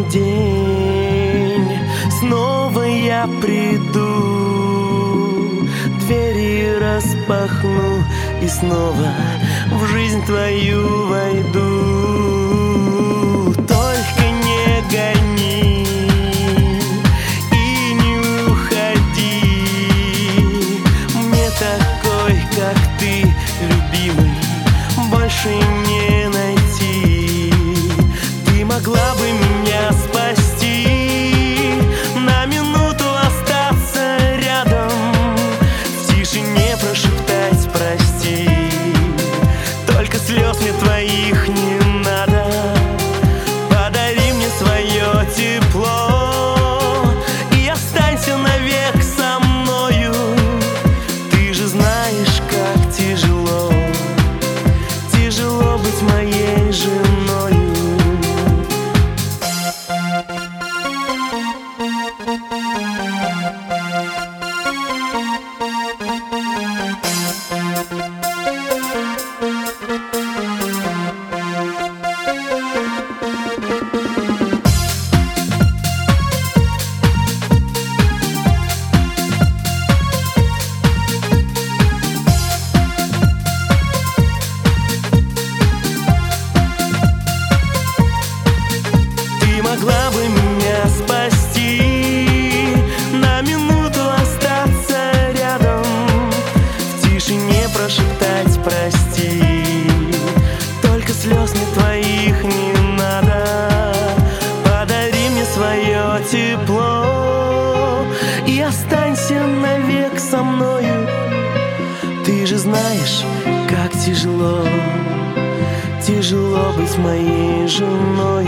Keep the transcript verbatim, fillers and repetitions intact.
день снова я приду, двери распахну и снова в жизнь твою войду. Только не гони и не уходи, мне такой, как ты, любимый, больше не найти. Ты могла бы меня спасти, на минуту остаться рядом, в тишине прошептать прости. Только слез мне твоих не надо, подари мне свое тепло и останься навек со мною. Ты же знаешь, как тяжело, тяжело быть моей женою. Могла бы меня спасти, на минуту остаться рядом, в тишине прошептать прости. Только слез мне твоих не надо, подари мне свое тепло и останься навек со мною. Ты же знаешь, как тяжело, тяжело быть моей женой.